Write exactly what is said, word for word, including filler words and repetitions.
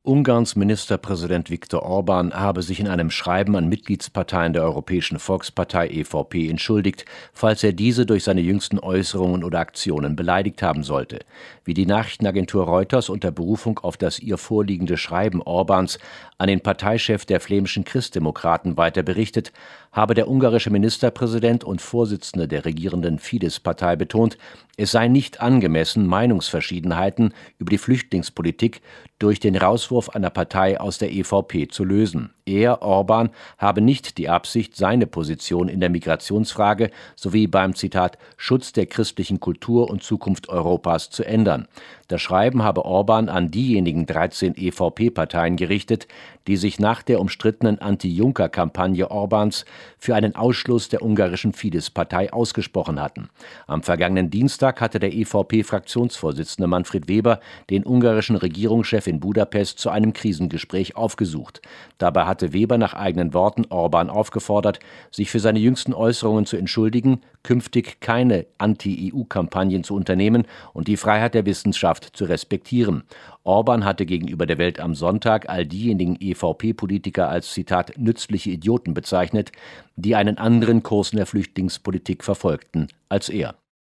Ungarns Ministerpräsident Viktor Orbán habe sich in einem Schreiben an Mitgliedsparteien der Europäischen Volkspartei E V P entschuldigt, falls er diese durch seine jüngsten Äußerungen oder Aktionen beleidigt haben sollte. Wie die Nachrichtenagentur Reuters unter Berufung auf das ihr vorliegende Schreiben Orbáns an den Parteichef der flämischen Christdemokraten weiter berichtet, habe der ungarische Ministerpräsident und Vorsitzende der regierenden Fidesz-Partei betont, es sei nicht angemessen, Meinungsverschiedenheiten über die Flüchtlingspolitik durch den Rauswurf einer Partei aus der E V P zu lösen. Er, Orbán, habe nicht die Absicht, seine Position in der Migrationsfrage sowie beim, Zitat, Schutz der christlichen Kultur und Zukunft Europas zu ändern. Das Schreiben habe Orbán an diejenigen dreizehn E V P-Parteien gerichtet, die sich nach der umstrittenen Anti-Juncker-Kampagne Orbáns für einen Ausschluss der ungarischen Fidesz-Partei ausgesprochen hatten. Am vergangenen Dienstag hatte der E V P-Fraktionsvorsitzende Manfred Weber den ungarischen Regierungschef in Budapest zu einem Krisengespräch aufgesucht. Dabei hatte Weber nach eigenen Worten Orbán aufgefordert, sich für seine jüngsten Äußerungen zu entschuldigen, künftig keine Anti-E U-Kampagnen zu unternehmen und die Freiheit der Wissenschaft zu respektieren. Orbán hatte gegenüber der Welt am Sonntag all diejenigen E V P-Politiker als, Zitat, nützliche Idioten bezeichnet, die einen anderen Kurs in der Flüchtlingspolitik verfolgten als er.